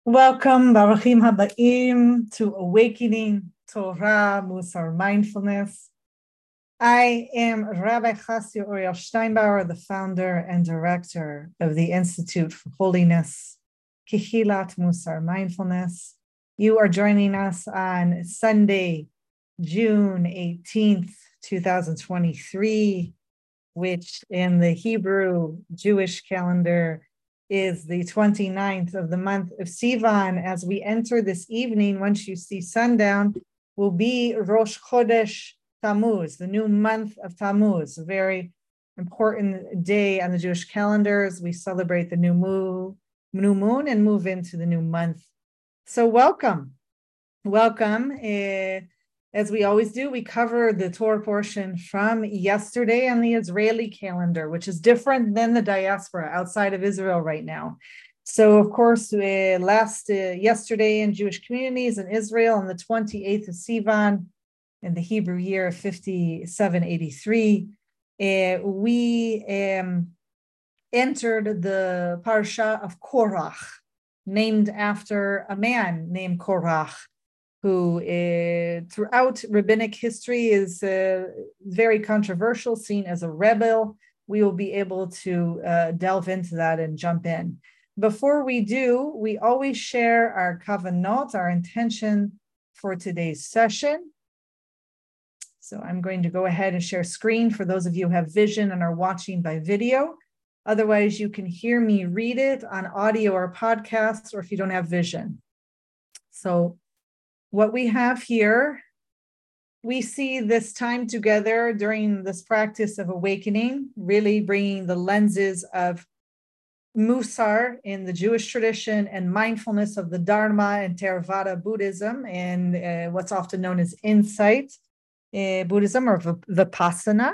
Welcome, Baruchim Habaim, to Awakening Torah, Musar Mindfulness. I am Rabbi Chasya Uriel Steinbauer, the founder and director of the Institute for Holiness, Kehilat Musar Mindfulness. You are joining us on Sunday, June 18th, 2023, which in the Hebrew Jewish calendar is the 29th of the month of Sivan. As we enter this evening, once you see sundown, will be Rosh Chodesh Tammuz, the new month of Tammuz, a very important day on the Jewish calendar as we celebrate the new moon and move into the new month. So welcome. As we always do, we cover the Torah portion from yesterday on the Israeli calendar, which is different than the diaspora outside of Israel right now. So, of course, yesterday in Jewish communities in Israel on the 28th of Sivan, in the Hebrew year of 5783, we entered the Parsha of Korach, named after a man named Korach, who throughout rabbinic history is very controversial, seen as a rebel. We will be able to delve into that and jump in. Before we do, we always share our kavanot, our intention for today's session. So I'm going to go ahead and share screen for those of you who have vision and are watching by video. Otherwise, you can hear me read it on audio or podcast, or if you don't have vision. So what we have here, we see this time together during this practice of awakening, really bringing the lenses of Musar in the Jewish tradition and mindfulness of the Dharma and Theravada Buddhism and what's often known as insight Buddhism or Vipassana.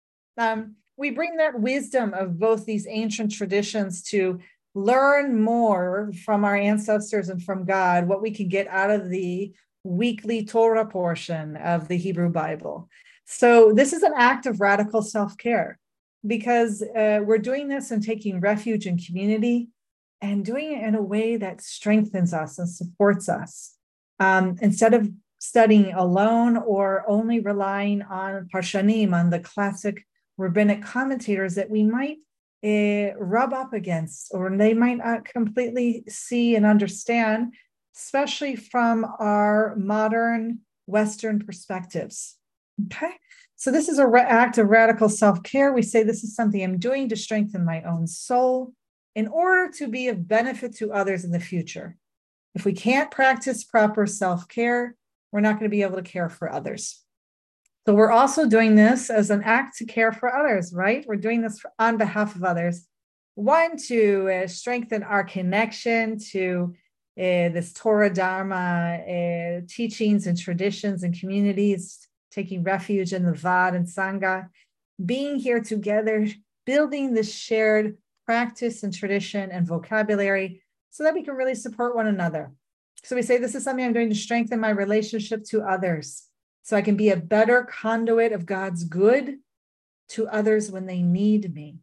We bring that wisdom of both these ancient traditions to learn more from our ancestors and from God, what we can get out of the weekly Torah portion of the Hebrew Bible. So this is an act of radical self-care because we're doing this and taking refuge in community and doing it in a way that strengthens us and supports us. Instead of studying alone or only relying on Parshanim, on the classic rabbinic commentators that we might rub up against, or they might not completely see and understand, especially from our modern Western perspectives. Okay, so this is an act of radical self-care. We say this is something I'm doing to strengthen my own soul in order to be of benefit to others in the future. If we can't practice proper self-care, we're not going to be able to care for others. So we're also doing this as an act to care for others, right? We're doing this on behalf of others. One, to strengthen our connection to this Torah Dharma teachings and traditions and communities, taking refuge in the Vad and Sangha, being here together, building this shared practice and tradition and vocabulary so that we can really support one another. So we say this is something I'm doing to strengthen my relationship to others so I can be a better conduit of God's good to others when they need me.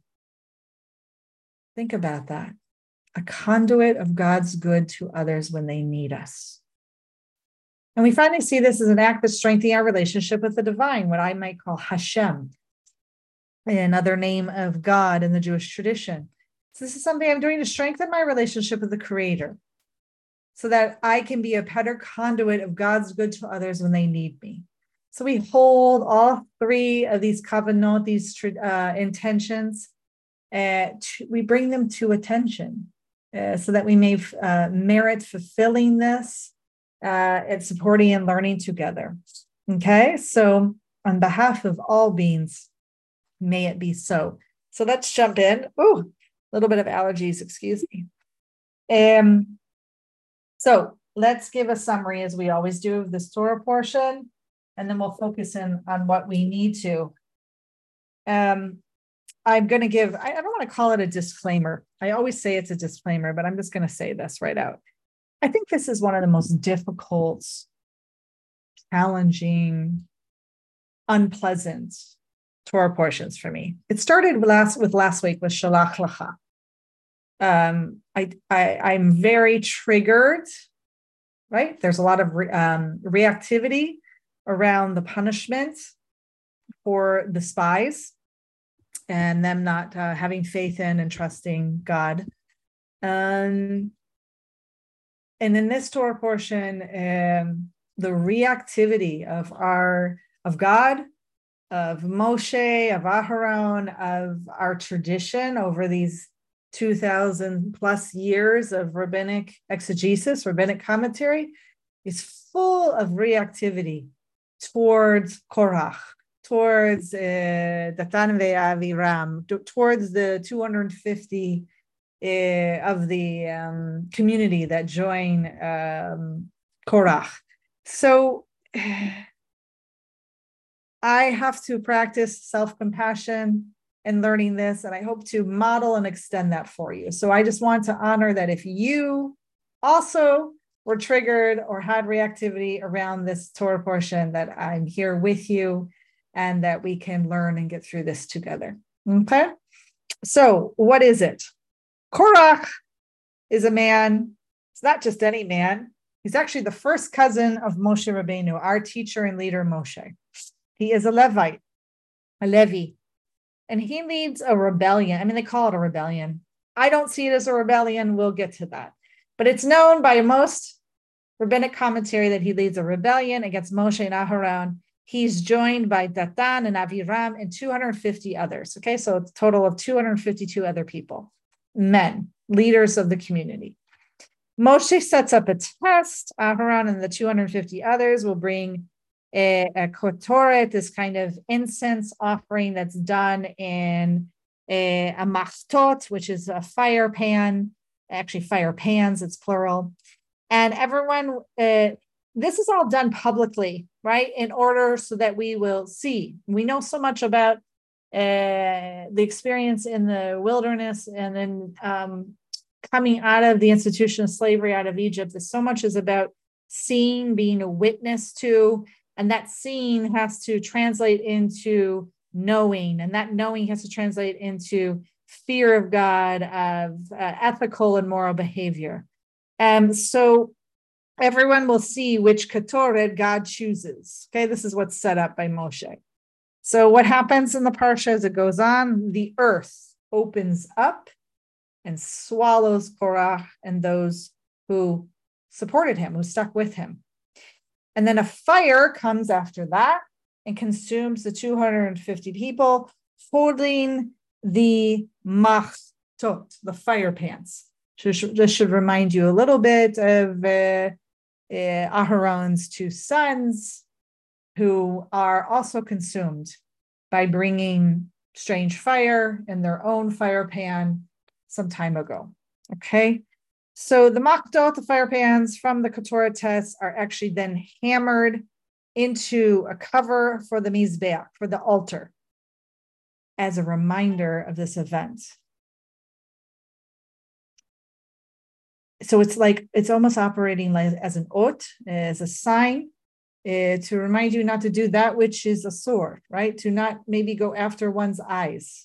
Think about that. A conduit of God's good to others when they need us. And we finally see this as an act of strengthening our relationship with the divine, what I might call Hashem, another name of God in the Jewish tradition. So this is something I'm doing to strengthen my relationship with the Creator so that I can be a better conduit of God's good to others when they need me. So we hold all three of these kavanot, these intentions, we bring them to attention so that we may merit fulfilling this and supporting and learning together. Okay, so on behalf of all beings, may it be so. So let's jump in. Oh, a little bit of allergies, excuse me. So let's give a summary, as we always do, of this Torah portion, and then we'll focus in on what we need to. I'm going to give, I don't want to call it a disclaimer. I always say it's a disclaimer, but I'm just going to say this right out. I think this is one of the most difficult, challenging, unpleasant Torah portions for me. It started last week with Shalach Lecha. I'm very triggered, right? There's a lot of reactivity around the punishment for the spies and them not having faith in and trusting God. And in this Torah portion, the reactivity of God, of Moshe, of Aharon, of our tradition over these 2,000 plus years of rabbinic exegesis, rabbinic commentary, is full of reactivity towards Korach, towards Datan ve'Aviram, towards the 250 of the community that join Korach. So I have to practice self-compassion and learning this, and I hope to model and extend that for you. So I just want to honor that if you also were triggered or had reactivity around this Torah portion, that I'm here with you and that we can learn and get through this together. Okay? So what is it? Korach is a man. It's not just any man. He's actually the first cousin of Moshe Rabbeinu, our teacher and leader, Moshe. He is a Levite, a Levi, and he leads a rebellion. I mean, they call it a rebellion. I don't see it as a rebellion. We'll get to that. But it's known by most rabbinic commentary that he leads a rebellion against Moshe and Aharon. He's joined by Datan and Aviram and 250 others. Okay, so it's a total of 252 other people, men, leaders of the community. Moshe sets up a test. Aharon and the 250 others will bring a kotoret, this kind of incense offering that's done in a machtot, which is a fire pan, actually fire pans, it's plural. And everyone, this is all done publicly, right? In order so that we will see. We know so much about the experience in the wilderness and then coming out of the institution of slavery out of Egypt. So much is about seeing, being a witness to, and that seeing has to translate into knowing, and that knowing has to translate into fear of God, of ethical and moral behavior. So everyone will see which ketoret God chooses. Okay, this is what's set up by Moshe. So what happens in the parsha as it goes on? The earth opens up and swallows Korach and those who supported him, who stuck with him. And then a fire comes after that and consumes the 250 people holding the machtot, the fire pans. This should remind you a little bit of Aharon's two sons, who are also consumed by bringing strange fire in their own fire pan some time ago. Okay. So the machtot, the fire pans from the Ketoret test, are actually then hammered into a cover for the mizbeach, for the altar, as a reminder of this event. So it's almost operating like as an ot, as a sign to remind you not to do that which is a sword, right? To not maybe go after one's eyes.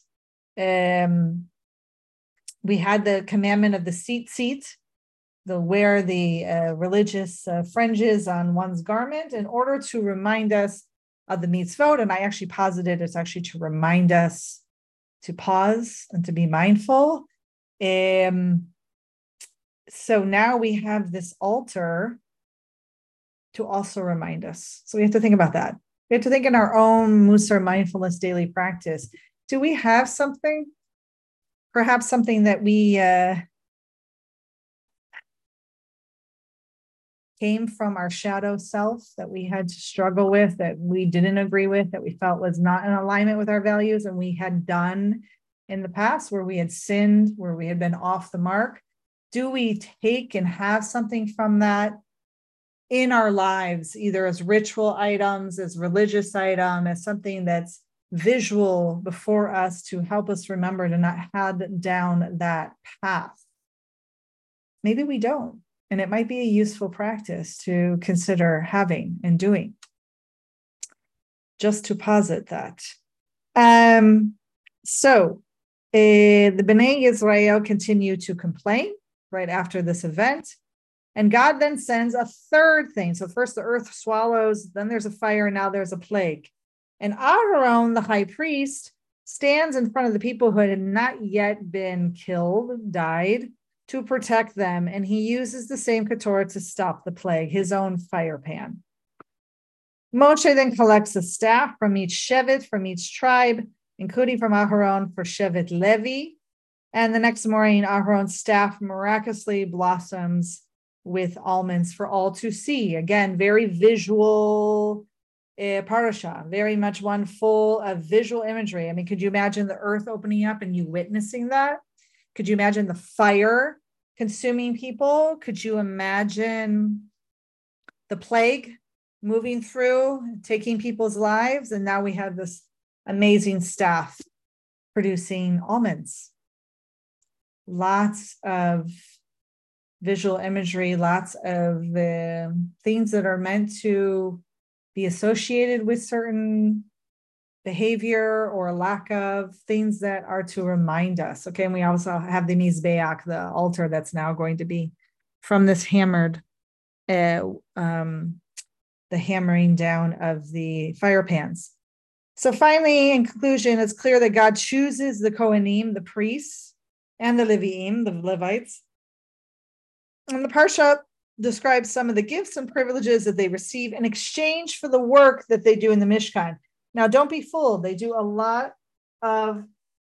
We had the commandment of the tzitzit, the wear the religious fringes on one's garment in order to remind us of the mitzvot. And I actually posited it's actually to remind us to pause and to be mindful. So now we have this altar to also remind us. So we have to think about that. We have to think in our own Musar mindfulness daily practice. Do we have something? Perhaps something that we came from our shadow self, that we had to struggle with, that we didn't agree with, that we felt was not in alignment with our values, and we had done in the past, where we had sinned, where we had been off the mark. Do we take and have something from that in our lives, either as ritual items, as religious item, as something that's visual before us to help us remember to not head down that path? Maybe we don't, and it might be a useful practice to consider having and doing, just to posit that. So The Bnei Israel continue to complain right after this event. And God then sends a third thing. So first the earth swallows, then there's a fire, and now there's a plague. And Aharon, the high priest, stands in front of the people who had not yet been killed, died, to protect them. And he uses the same ketorah to stop the plague, his own fire pan. Moshe then collects a staff from each shevet, from each tribe, including from Aharon for Shevet Levi. And the next morning, Aharon's staff miraculously blossoms with almonds for all to see. Again, very visual parasha, very much one full of visual imagery. I mean, could you imagine the earth opening up and you witnessing that? Could you imagine the fire consuming people? Could you imagine the plague moving through, taking people's lives? And now we have this amazing staff producing almonds. Lots of visual imagery, lots of things that are meant to be associated with certain behavior or lack of, things that are to remind us. Okay, and we also have the Mizbeach, the altar that's now going to be from this hammered, the hammering down of the fire pans. So finally, in conclusion, it's clear that God chooses the Kohanim, the priests, and the Leviim, the Levites. And the Parsha describes some of the gifts and privileges that they receive in exchange for the work that they do in the Mishkan. Now, don't be fooled. They do a lot of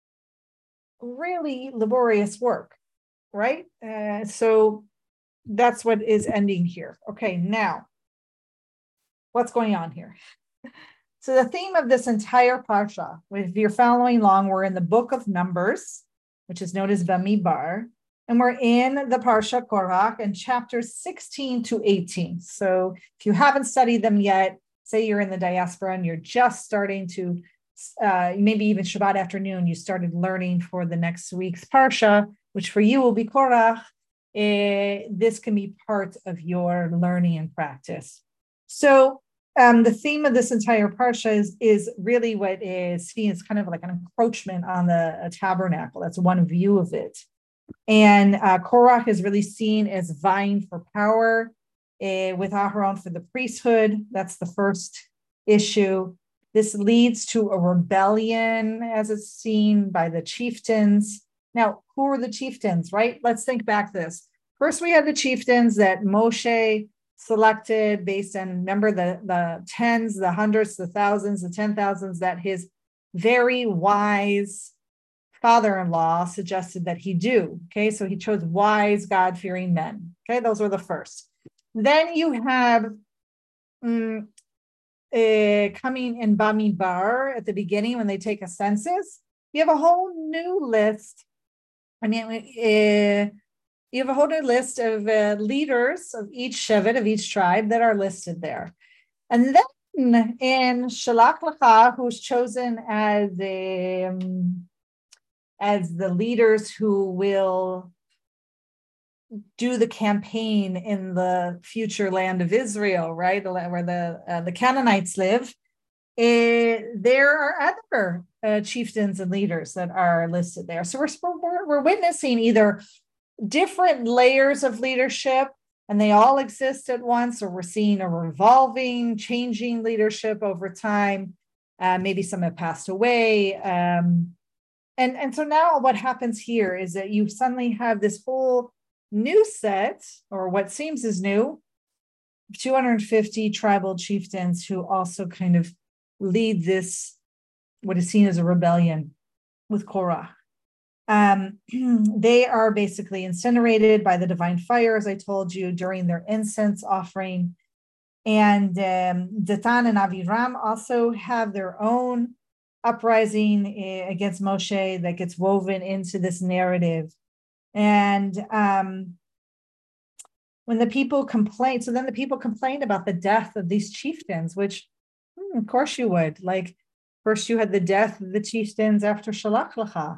really laborious work, right? So that's what is ending here. Okay, now, what's going on here? So the theme of this entire Parsha, if you're following along, we're in the book of Numbers, which is known as Bamidbar, and we're in the Parsha Korach and chapters 16 to 18. So if you haven't studied them yet, say you're in the diaspora and you're just starting to, maybe even Shabbat afternoon, you started learning for the next week's Parsha, which for you will be Korach. This can be part of your learning and practice. So the theme of this entire Parsha is really what is seen as kind of like an encroachment on the tabernacle. That's one view of it. And Korach is really seen as vying for power with Aharon for the priesthood. That's the first issue. This leads to a rebellion as it's seen by the chieftains. Now, who are the chieftains, right? Let's think back to this. First, we had the chieftains that Moshe selected based on, remember, the tens, the hundreds, the thousands, the 10,000s that his very wise father-in-law suggested that he do. Okay, so he chose wise, God-fearing men. Okay, those were the first. Then you have coming in Bamidbar at the beginning when they take a census. You have a whole new list. You have a whole new list of leaders of each shevet, of each tribe that are listed there. And then in Shalach Lecha, who's chosen as the leaders who will do the campaign in the future land of Israel, right, where the Canaanites live, there are other chieftains and leaders that are listed there. So we're witnessing either different layers of leadership, and they all exist at once, or we're seeing a revolving, changing leadership over time. Maybe some have passed away. And so now what happens here is that you suddenly have this whole new set, or what seems is new, 250 tribal chieftains who also kind of lead this, what is seen as a rebellion with Korah. They are basically incinerated by the divine fire, as I told you, during their incense offering. And Datan and Aviram also have their own uprising against Moshe that gets woven into this narrative. And when the people complain, so then the people complain about the death of these chieftains, which of course you would. Like, first you had the death of the chieftains after Shalach Lecha.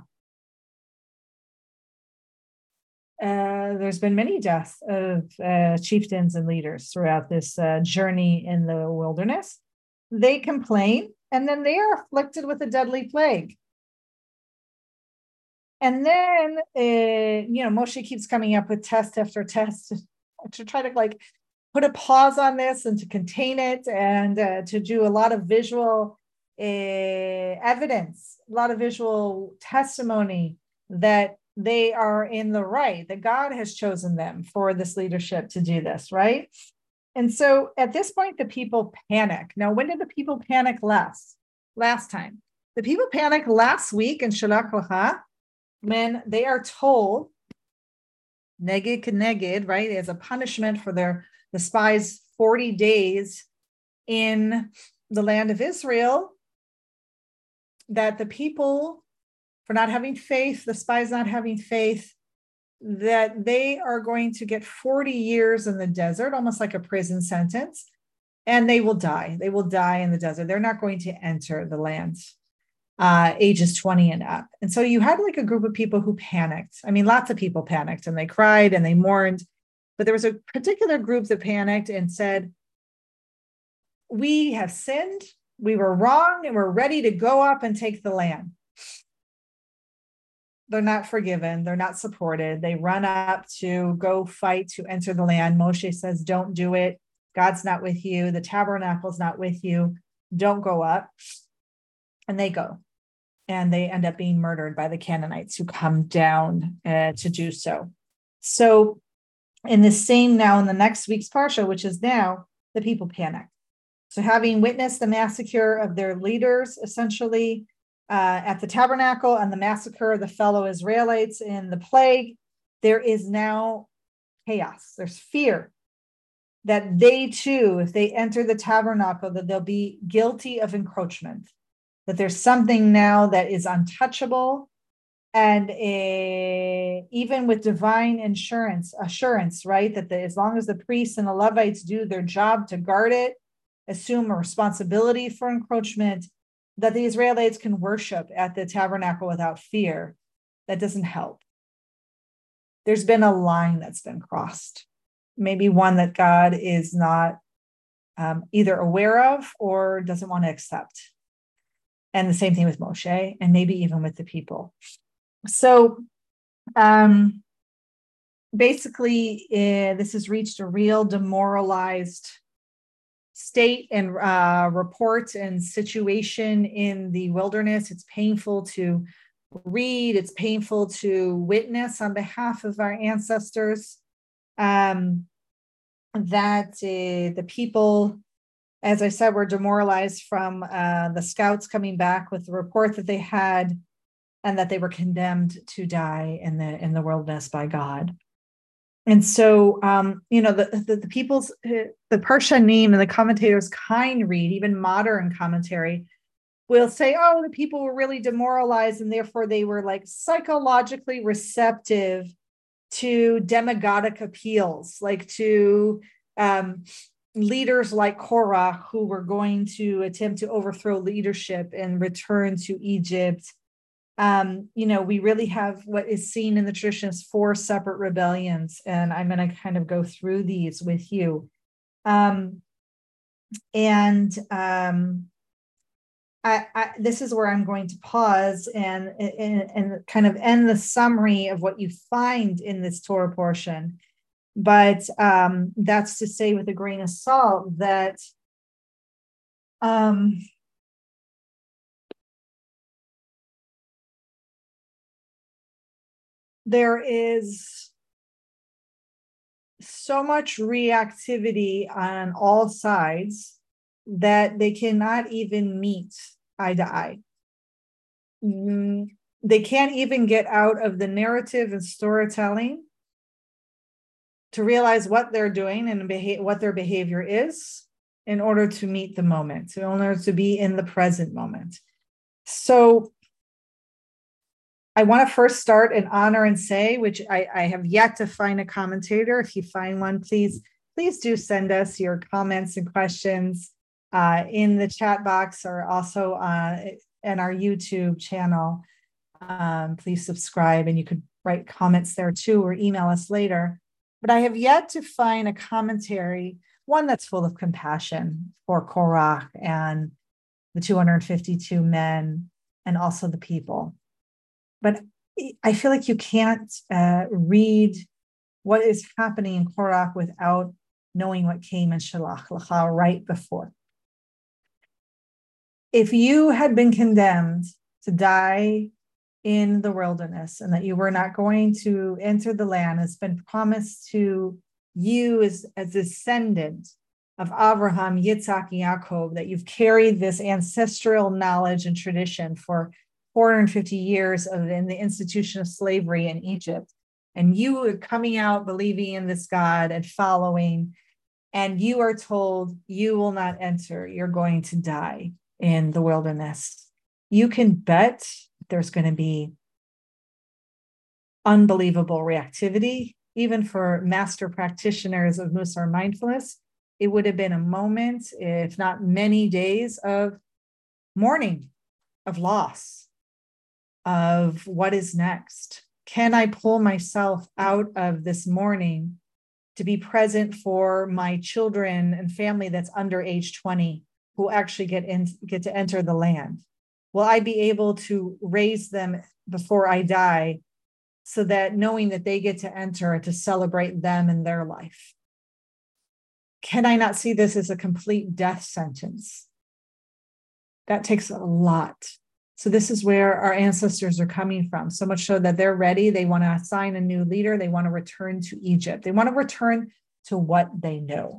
There's been many deaths of chieftains and leaders throughout this journey in the wilderness. They complain, and then they are afflicted with a deadly plague. And then, Moshe keeps coming up with test after test to try to like put a pause on this and to contain it and to do a lot of visual evidence, a lot of visual testimony that they are in the right, that God has chosen them for this leadership to do this, right? And so at this point, the people panic. Now, when did the people panic last? Last time. The people panic last week in Shalach Lecha when they are told, neged keneged, right, as a punishment for the spies' 40 days in the land of Israel, that the people, for not having faith, the spies not having faith, that they are going to get 40 years in the desert, almost like a prison sentence, and they will die. They will die in the desert. They're not going to enter the land, ages 20 and up. And so you had like a group of people who panicked. I mean, lots of people panicked and they cried and they mourned, but there was a particular group that panicked and said, we have sinned, we were wrong, and we're ready to go up and take the land. They're not forgiven. They're not supported. They run up to go fight to enter the land. Moshe says, don't do it. God's not with you. The tabernacle's not with you. Don't go up. And they go. And they end up being murdered by the Canaanites who come down to do so. So in the next week's Parsha, which is now, the people panic. So having witnessed the massacre of their leaders, essentially, at the tabernacle and the massacre of the fellow Israelites in the plague, there is now chaos. There's fear that they too, if they enter the tabernacle, that they'll be guilty of encroachment, that there's something now that is untouchable. And even with divine assurance, right, that as long as the priests and the Levites do their job to guard it, assume a responsibility for encroachment, that the Israelites can worship at the tabernacle without fear. That doesn't help. There's been a line that's been crossed, maybe one that God is not either aware of or doesn't want to accept. And the same thing with Moshe, and maybe even with the people. So basically, this has reached a real demoralized state and report and situation in the wilderness. It's painful to read. It's painful to witness on behalf of our ancestors, that the people, as I said, were demoralized from the scouts coming back with the report that they had, and that they were condemned to die in the wilderness by God. And so, the people's, the Parshanim and the commentators kind read, even modern commentary, will say, oh, the people were really demoralized and therefore they were like psychologically receptive to demagogic appeals, like to leaders like Korah, who were going to attempt to overthrow leadership and return to Egypt. We really have what is seen in the tradition as 4 separate rebellions, and I'm going to kind of go through these with you. This is where I'm going to pause and kind of end the summary of what you find in this Torah portion. But that's to say, with a grain of salt, that there is so much reactivity on all sides that they cannot even meet eye to eye. They can't even get out of the narrative and storytelling to realize what they're doing and what their behavior is in order to meet the moment, in order to be in the present moment. So I want to first start and honor and say, which I have yet to find a commentator. If you find one, please do send us your comments and questions in the chat box, or also in our YouTube channel. Please subscribe, and you could write comments there too, or email us later. But I have yet to find a commentary, one that's full of compassion for Korah and the 252 men and also the people. But I feel like you can't read what is happening in Korach without knowing what came in Shalach Lecha right before. If you had been condemned to die in the wilderness and that you were not going to enter the land as been promised to you as a descendant of Abraham, Yitzhak, Yaakov, that you've carried this ancestral knowledge and tradition for 450 years in the institution of slavery in Egypt, and you are coming out believing in this God and following, and you are told you will not enter, you're going to die in the wilderness. You can bet there's going to be unbelievable reactivity, even for master practitioners of Musar mindfulness. It would have been a moment, if not many days, of mourning, of loss, of what is next. Can I pull myself out of this mourning to be present for my children and family that's under age 20 who actually get to enter the land? Will I be able to raise them before I die so that knowing that they get to enter to celebrate them in their life? Can I not see this as a complete death sentence? That takes a lot. So this is where our ancestors are coming from, so much so that they're ready. They want to assign a new leader. They want to return to Egypt. They want to return to what they know.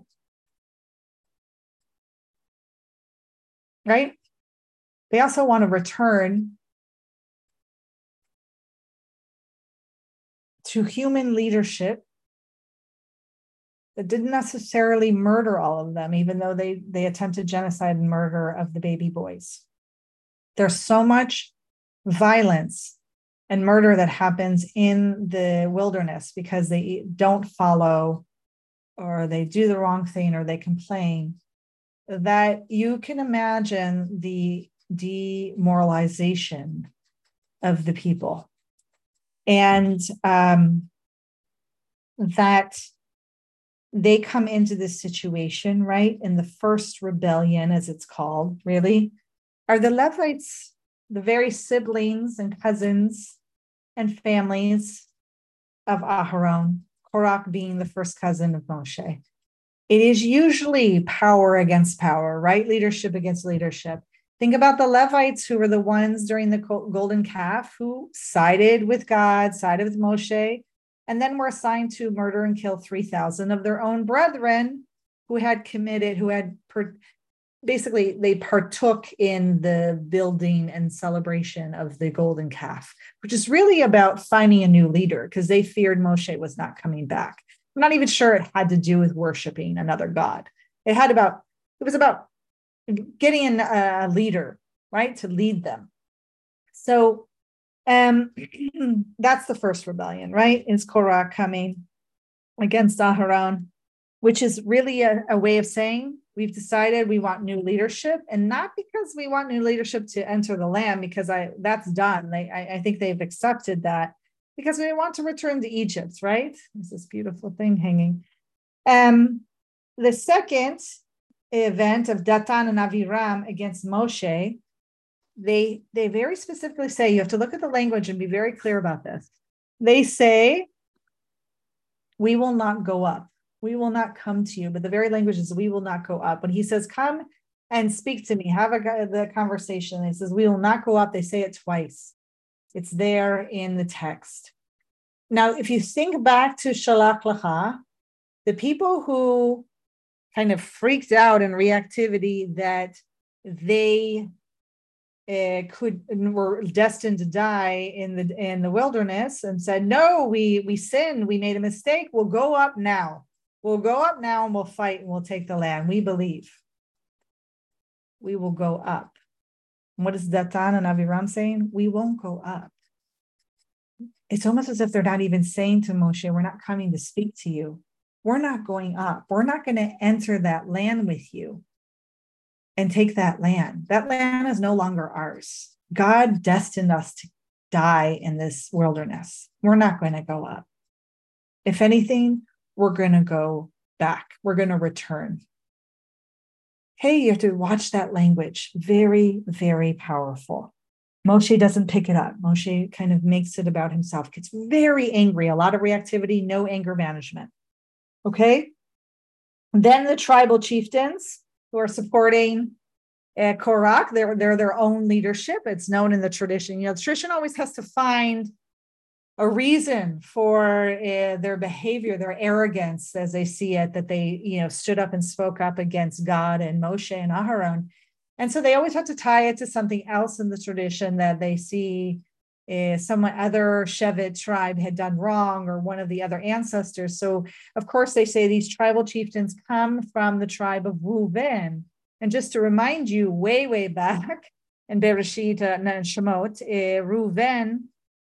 Right? They also want to return to human leadership that didn't necessarily murder all of them, even though they attempted genocide and murder of the baby boys. There's so much violence and murder that happens in the wilderness because they don't follow, or they do the wrong thing, or they complain, that you can imagine the demoralization of the people. And that they come into this situation, right? In the first rebellion, as it's called, really, are the Levites, the very siblings and cousins and families of Aharon, Korach being the first cousin of Moshe. It is usually power against power, right? Leadership against leadership. Think about the Levites, who were the ones during the golden calf who sided with God, sided with Moshe, and then were assigned to murder and kill 3,000 of their own brethren who had committed, basically they partook in the building and celebration of the golden calf, which is really about finding a new leader because they feared Moshe was not coming back. I'm not even sure it had to do with worshiping another god. It was about getting a leader, right, to lead them. So that's the first rebellion, right? Is Korah coming against Aharon, which is really a way of saying we've decided we want new leadership, and not because we want new leadership to enter the land, because that's done. I think they've accepted that because we want to return to Egypt, right? There's this beautiful thing hanging. The second event of Datan and Aviram against Moshe, they very specifically say, you have to look at the language and be very clear about this. They say, we will not go up. We will not come to you. But the very language is, we will not go up. When he says, come and speak to me, have the conversation, he says, we will not go up. They say it twice. It's there in the text. Now, if you think back to Shalach Lecha, the people who kind of freaked out in reactivity that they were destined to die in the wilderness and said, no, we sinned, we made a mistake, we'll go up now. We'll go up now and we'll fight and we'll take the land. We believe. We will go up. And what is Datan and Aviram saying? We won't go up. It's almost as if they're not even saying to Moshe, we're not coming to speak to you. We're not going up. We're not going to enter that land with you and take that land. That land is no longer ours. God destined us to die in this wilderness. We're not going to go up. If anything, we're going to go back. We're going to return. Hey, you have to watch that language. Very, very powerful. Moshe doesn't pick it up. Moshe kind of makes it about himself, gets very angry, a lot of reactivity, no anger management. Okay. Then the tribal chieftains who are supporting Korach, they're their own leadership. It's known in the tradition. The tradition always has to find a reason for their behavior, their arrogance, as they see it, that they, stood up and spoke up against God and Moshe and Aharon. And so they always have to tie it to something else in the tradition that they see some other Shevet tribe had done wrong, or one of the other ancestors. So, of course, they say these tribal chieftains come from the tribe of Reuven. And just to remind you, way, way back in Bereshit and Shemot, Reuven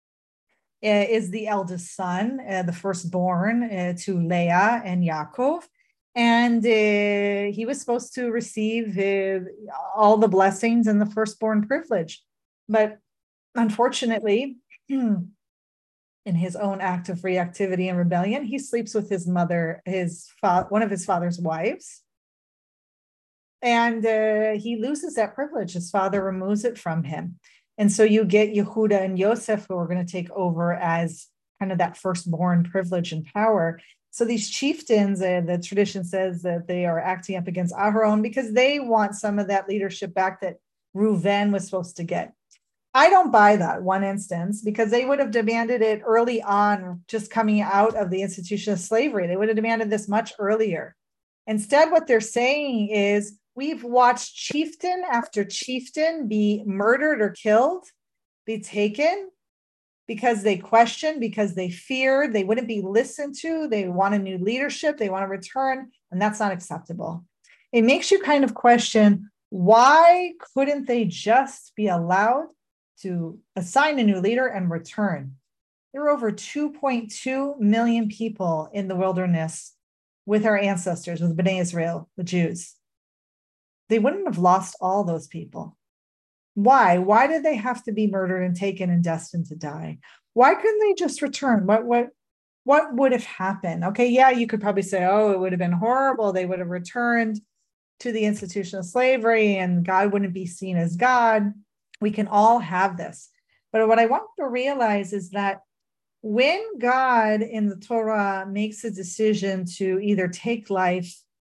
is the eldest son, the firstborn to Leah and Yaakov. And he was supposed to receive all the blessings and the firstborn privilege. But unfortunately, in his own act of reactivity and rebellion, he sleeps with his mother, one of his father's wives. And he loses that privilege. His father removes it from him. And so you get Yehuda and Yosef, who are going to take over as kind of that firstborn privilege and power. So these chieftains, the tradition says that they are acting up against Aharon because they want some of that leadership back that Reuven was supposed to get. I don't buy that one instance, because they would have demanded it early on, just coming out of the institution of slavery. They would have demanded this much earlier. Instead, what they're saying is, we've watched chieftain after chieftain be murdered or killed, be taken because they questioned, because they feared, they wouldn't be listened to, they want a new leadership, they want to return, and that's not acceptable. It makes you kind of question, why couldn't they just be allowed to assign a new leader and return? There were over 2.2 million people in the wilderness with our ancestors, with Bnei Israel, the Jews. They wouldn't have lost all those people. Why? Why did they have to be murdered and taken and destined to die? Why couldn't they just return? What would have happened? Okay, yeah, you could probably say, oh, it would have been horrible. They would have returned to the institution of slavery and God wouldn't be seen as God. We can all have this. But what I want you to realize is that when God in the Torah makes a decision to either take life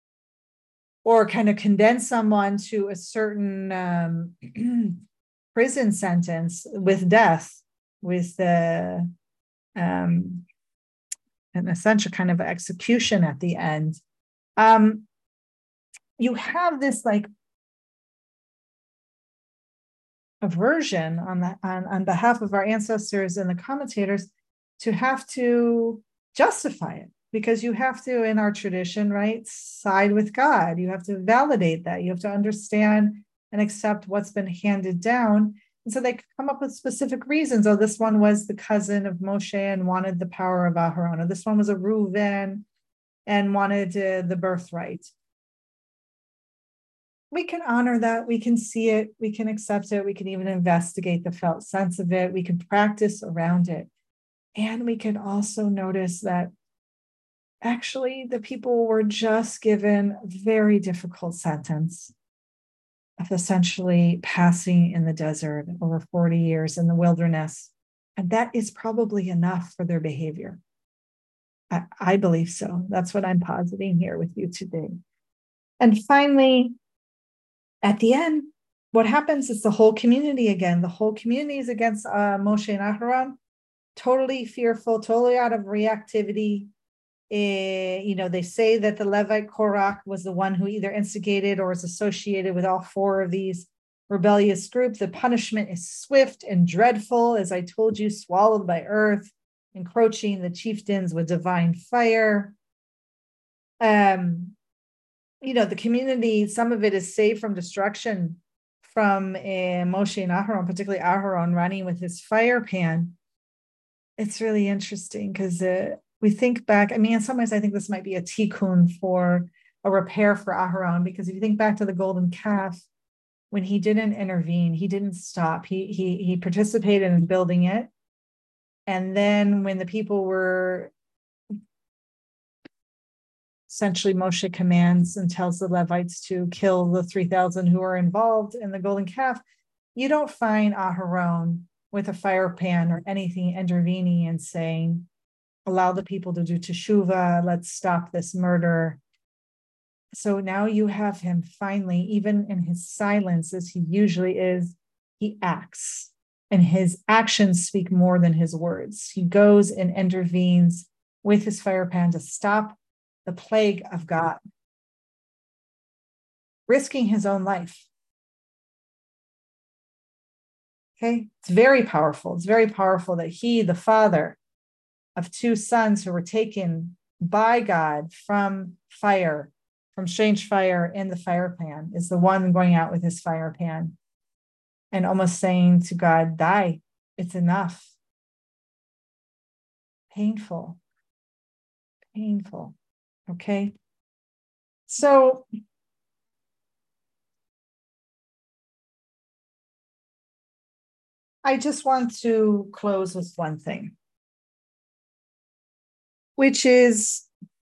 or kind of condense someone to a certain prison sentence with death, with an essential kind of execution at the end, you have this like aversion on behalf of our ancestors and the commentators to have to justify it, because you have to, in our tradition, right, side with God. You have to validate that. You have to understand and accept what's been handed down. And so they come up with specific reasons. Oh, this one was the cousin of Moshe and wanted the power of Aharon. Or this one was a Reuven and wanted the birthright. We can honor that. We can see it. We can accept it. We can even investigate the felt sense of it. We can practice around it. And we can also notice that actually the people were just given a very difficult sentence of essentially passing in the desert over 40 years in the wilderness. And that is probably enough for their behavior. I believe so. That's what I'm positing here with you today. And finally, at the end, what happens is the whole community again. The whole community is against Moshe and Aharon, totally fearful, totally out of reactivity. They say that the Levite Korach was the one who either instigated or is associated with all four of these rebellious groups. The punishment is swift and dreadful, as I told you, swallowed by earth, encroaching the chieftains with divine fire. The community, some of it is saved from destruction from Moshe and Aharon, particularly Aharon running with his fire pan. It's really interesting because we think back, in some ways, I think this might be a tikkun for a repair for Aharon, because if you think back to the golden calf, when he didn't intervene, he didn't stop. He participated in building it. And then when the people were, essentially Moshe commands and tells the Levites to kill the 3,000 who are involved in the golden calf, You don't find Aharon with a fire pan or anything intervening and saying, allow the people to do teshuvah, let's stop this murder. So now you have him finally, even in his silence, as he usually is, he acts, and his actions speak more than his words. He goes and intervenes with his fire pan to stop the plague of God, risking his own life. Okay, it's very powerful. It's very powerful that he, the father of two sons who were taken by God from fire, from strange fire in the fire pan, is the one going out with his fire pan and almost saying to God, die, it's enough. Painful, painful. Okay. So I just want to close with one thing, which is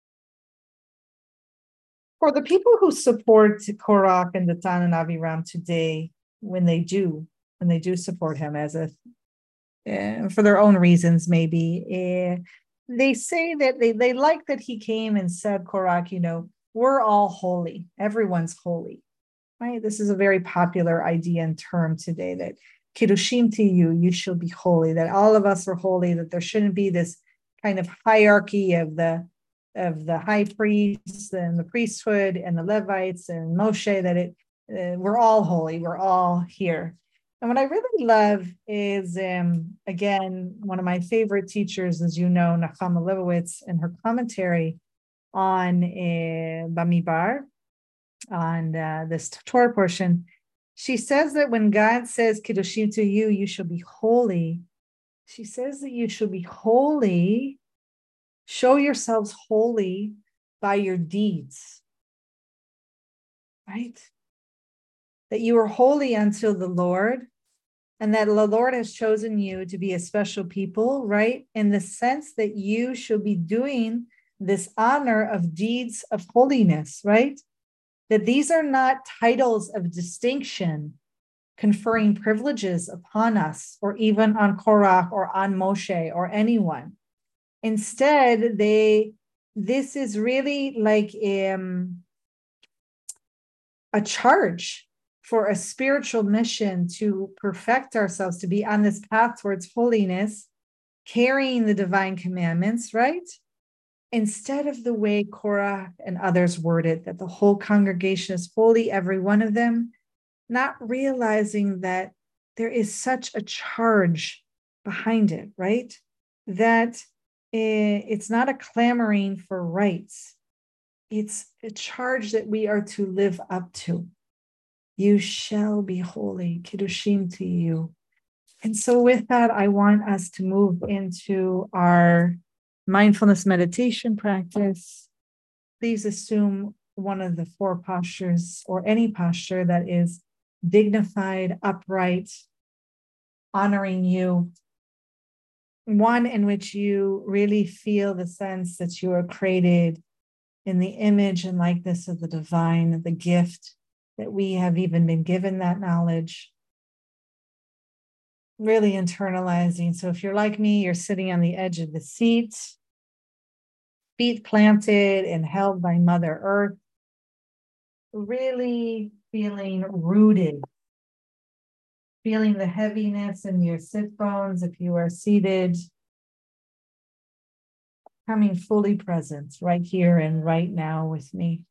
for the people who support Korach and Datan and Aviram today, when they do support him as a for their own reasons, maybe they say that they like that he came and said, Korach, we're all holy, everyone's holy, right? This is a very popular idea and term today, that kiddushim to you shall be holy, that all of us are holy, that there shouldn't be this kind of hierarchy of the high priests and the priesthood and the Levites and Moshe, that we're all holy, we're all here. And what I really love is, again, one of my favorite teachers, as you know, Nachama Leibowitz, in her commentary on Bamidbar, on this Torah portion, she says that when God says, Kiddushim to you shall be holy, she says that you shall be holy, show yourselves holy by your deeds, right? That you are holy unto the Lord, and that the Lord has chosen you to be a special people, right? In the sense that you shall be doing this honor of deeds of holiness, right? That these are not titles of distinction conferring privileges upon us, or even on Korach or on Moshe or anyone. Instead, this is really like a charge for a spiritual mission to perfect ourselves, to be on this path towards holiness, carrying the divine commandments, right? Instead of the way Korah and others word it, that the whole congregation is holy, every one of them, not realizing that there is such a charge behind it, right? That it's not a clamoring for rights. It's a charge that we are to live up to. You shall be holy, kiddushim to you. And so with that, I want us to move into our mindfulness meditation practice. Please assume one of the four postures, or any posture that is dignified, upright, honoring you. One in which you really feel the sense that you are created in the image and likeness of the divine, the gift that we have even been given that knowledge. Really internalizing. So if you're like me, you're sitting on the edge of the seat, feet planted and held by Mother Earth, really feeling rooted, feeling the heaviness in your sit bones if you are seated, coming fully present right here and right now with me.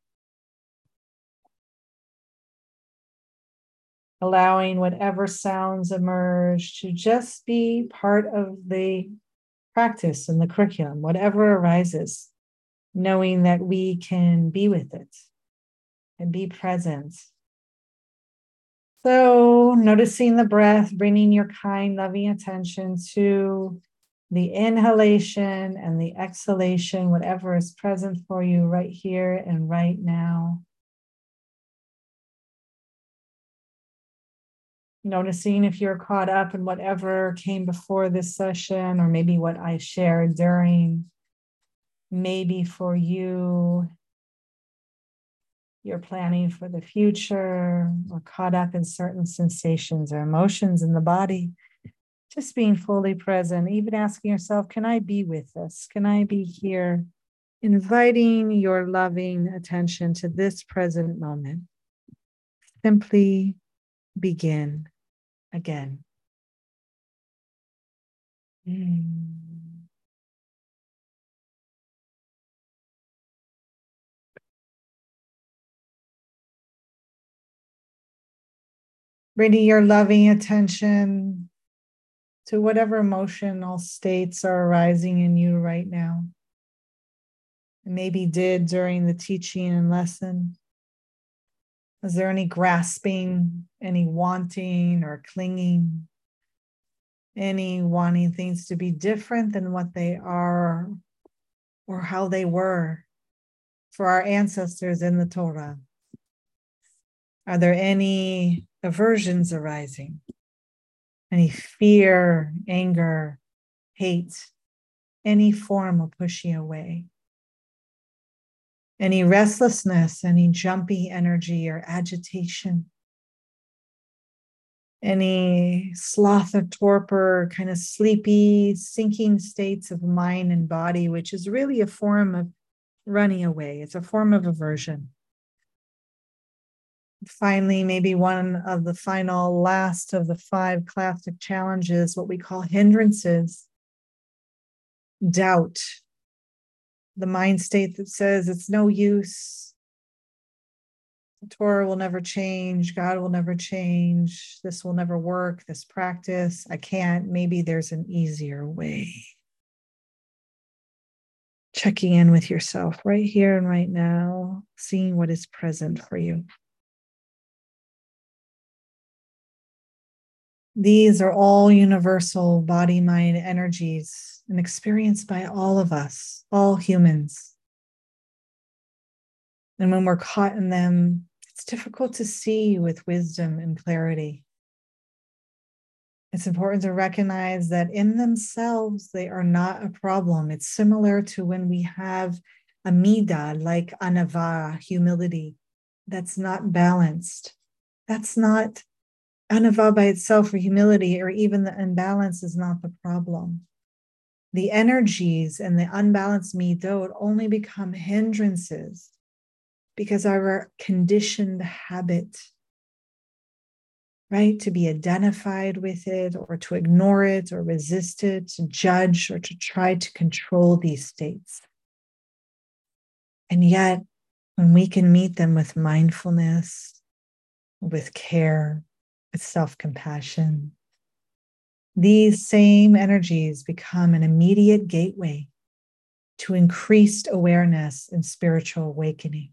Allowing whatever sounds emerge to just be part of the practice and the curriculum, whatever arises, knowing that we can be with it and be present. So noticing the breath, bringing your kind, loving attention to the inhalation and the exhalation, whatever is present for you right here and right now. Noticing if you're caught up in whatever came before this session, or maybe what I shared during. Maybe for you, you're planning for the future or caught up in certain sensations or emotions in the body, just being fully present, even asking yourself, can I be with this? Can I be here? Inviting your loving attention to this present moment. Simply begin again. Bringing your loving attention to whatever emotional states are arising in you right now. And maybe did during the teaching and lesson. Is there any grasping, any wanting or clinging, any wanting things to be different than what they are or how they were for our ancestors in the Torah? Are there any aversions arising? Any fear, anger, hate, any form of pushing away? Any restlessness, any jumpy energy or agitation? Any sloth or torpor, kind of sleepy, sinking states of mind and body, which is really a form of running away. It's a form of aversion. Finally, maybe one of the last of the 5 classic challenges, what we call hindrances. Doubt, the mind state that says it's no use. The Torah will never change. God will never change. This will never work. This practice, I can't. Maybe there's an easier way. Checking in with yourself right here and right now, seeing what is present for you. These are all universal body-mind energies and experienced by all of us, all humans. And when we're caught in them, it's difficult to see with wisdom and clarity. It's important to recognize that in themselves, they are not a problem. It's similar to when we have a midah, like anava, humility, that's not balanced. That's not anava by itself, or humility, or even the imbalance is not the problem. The energies and the unbalanced midot only become hindrances because of our conditioned habit, right? To be identified with it, or to ignore it, or resist it, to judge, or to try to control these states. And yet, when we can meet them with mindfulness, with care, with self-compassion, these same energies become an immediate gateway to increased awareness and spiritual awakening.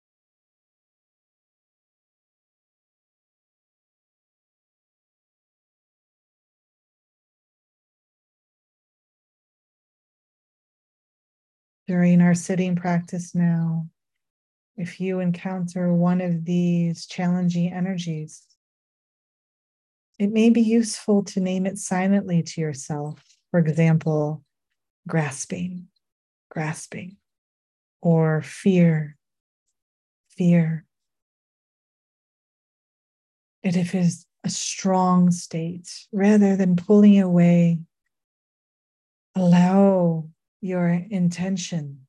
During our sitting practice now, if you encounter one of these challenging energies, it may be useful to name it silently to yourself. For example, grasping, or fear. And if it's a strong state, rather than pulling away, allow your intention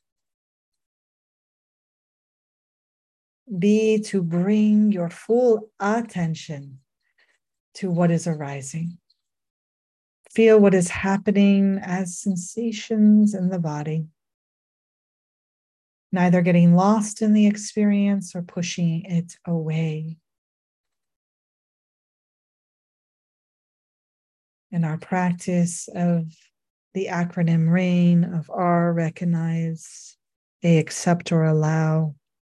be to bring your full attention to what is arising. Feel what is happening as sensations in the body, neither getting lost in the experience or pushing it away. In our practice of the acronym RAIN, of R, recognize, A, accept or allow,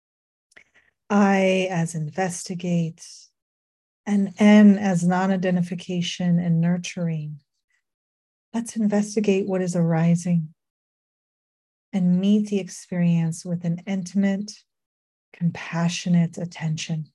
I as investigate, and N as non-identification and nurturing. Let's investigate what is arising and meet the experience with an intimate, compassionate attention.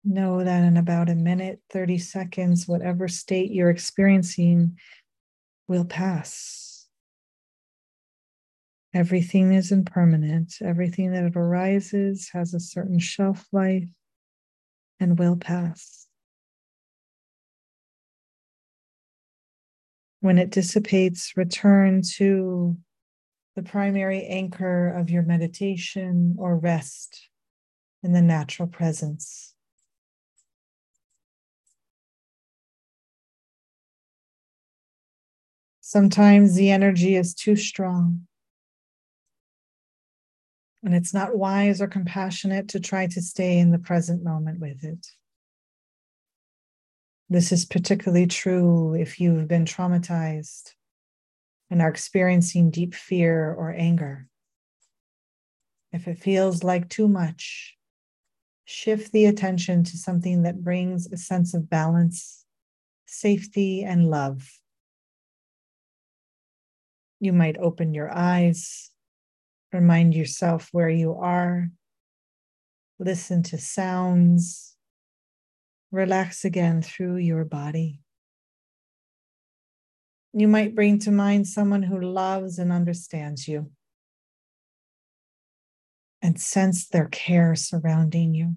Know that in about a minute, 30 seconds, whatever state you're experiencing will pass. Everything is impermanent. Everything that arises has a certain shelf life and will pass. When it dissipates, return to the primary anchor of your meditation or rest in the natural presence. Sometimes the energy is too strong, and it's not wise or compassionate to try to stay in the present moment with it. This is particularly true if you've been traumatized and are experiencing deep fear or anger. If it feels like too much, shift the attention to something that brings a sense of balance, safety, and love. You might open your eyes, remind yourself where you are, listen to sounds, relax again through your body. You might bring to mind someone who loves and understands you, and sense their care surrounding you.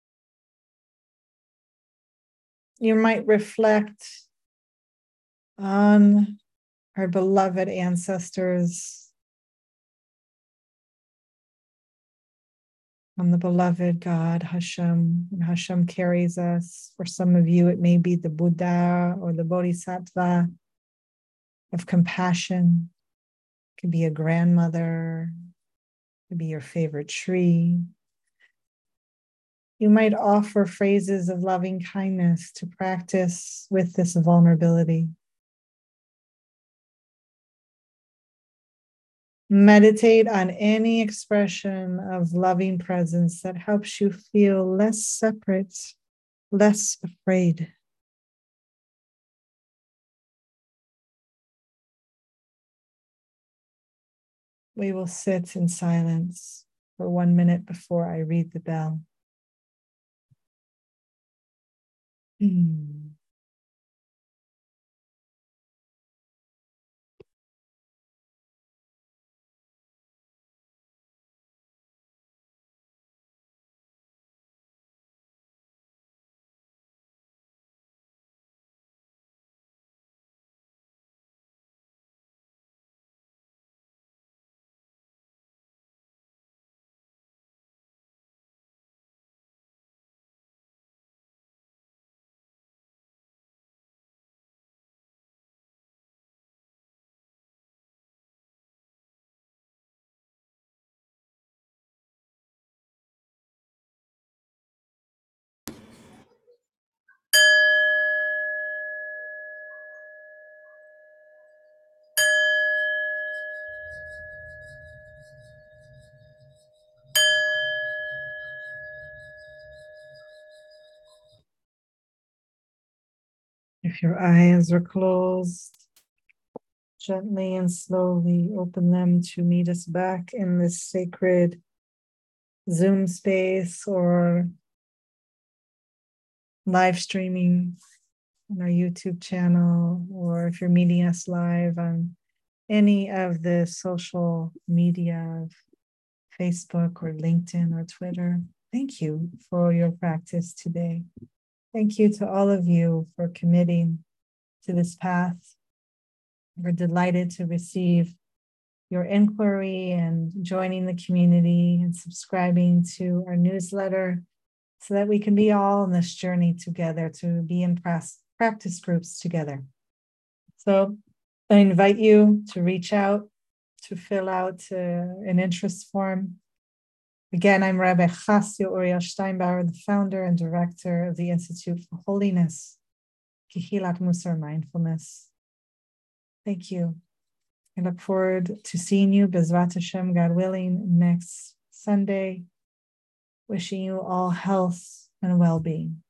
You might reflect on our beloved ancestors, on the beloved God, Hashem, and Hashem carries us. For some of you, it may be the Buddha or the Bodhisattva of compassion. It could be a grandmother, it could be your favorite tree. You might offer phrases of loving kindness to practice with this vulnerability. Meditate on any expression of loving presence that helps you feel less separate, less afraid. We will sit in silence for 1 minute before I read the bell. If your eyes are closed, gently and slowly open them to meet us back in this sacred Zoom space or live streaming on our YouTube channel, or if you're meeting us live on any of the social media of Facebook or LinkedIn or Twitter. Thank you for your practice today. Thank you to all of you for committing to this path. We're delighted to receive your inquiry and joining the community and subscribing to our newsletter so that we can be all on this journey together, to be in practice groups together. So I invite you to reach out, to fill out an interest form. Again, I'm Rabbi Chasio Uriel Steinbauer, the founder and director of the Institute for Holiness, Kehilat Musar Mindfulness. Thank you. I look forward to seeing you, Bezrat Hashem, God willing, next Sunday. Wishing you all health and well-being.